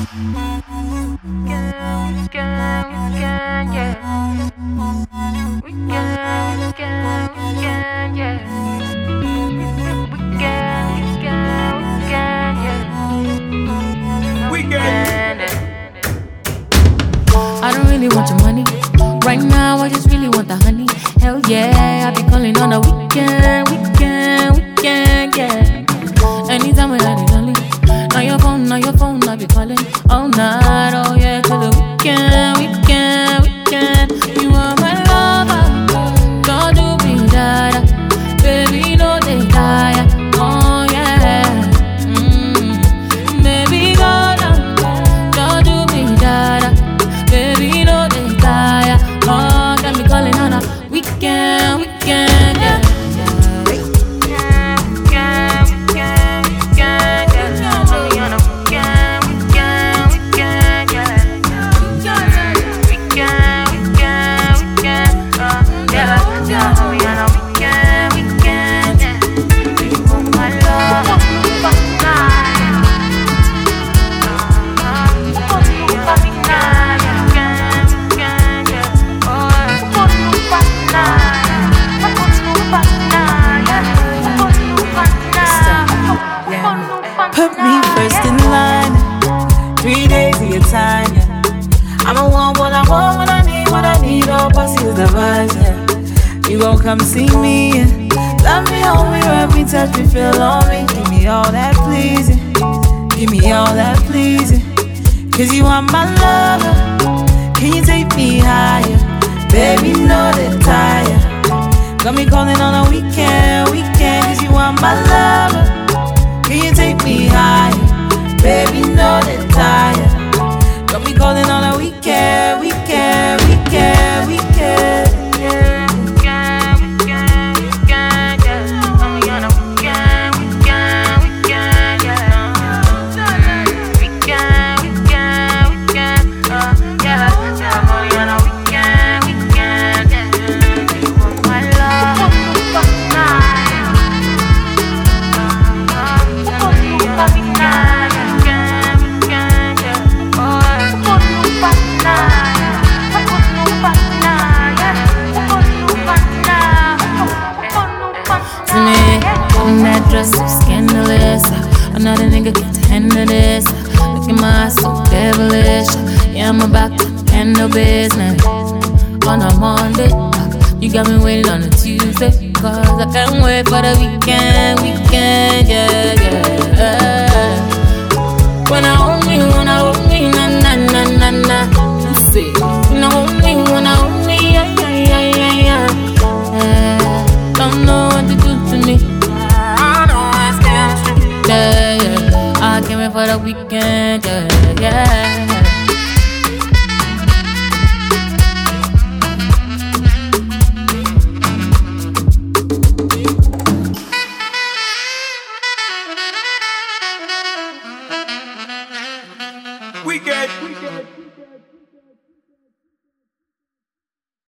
I don't really want your money right now. I just really want the honey. Hell yeah, I be calling on the weekend, yeah. Anytime when I need only. Now your phone, I be calling all night. Oh yeah, till the weekend. You are my lover, don't do me that, baby, no they die. Oh yeah, baby, go down, don't do me that, baby, no they die. Oh, got me calling on a weekend, yeah. Put me first in line, 3 days of your time, yeah. I'ma want what I want, what I need, all pussy is the vibes, yeah. You gon' come see me, yeah. Love me, hold me, rub me, touch me, feel on me. Give me all that pleasing, give me all that pleasing. Cause you are my lover, can you take me higher? Baby, know that tire. Got me calling on a weekend, cause you are my lover. Can you take me high? Baby, know that tire. Got me calling on a weekend, yeah. That dress so scandalous. Another nigga get to handle this. Look at my eyes so devilish. Yeah, I'm about to handle business on a Monday. You got me waiting on a Tuesday, cause I can't wait for the weekend, yeah. When I hold me, na you see. When I hold me, yeah. Don't know what to do to me. Yeah. I came in for the weekend, yeah. We good.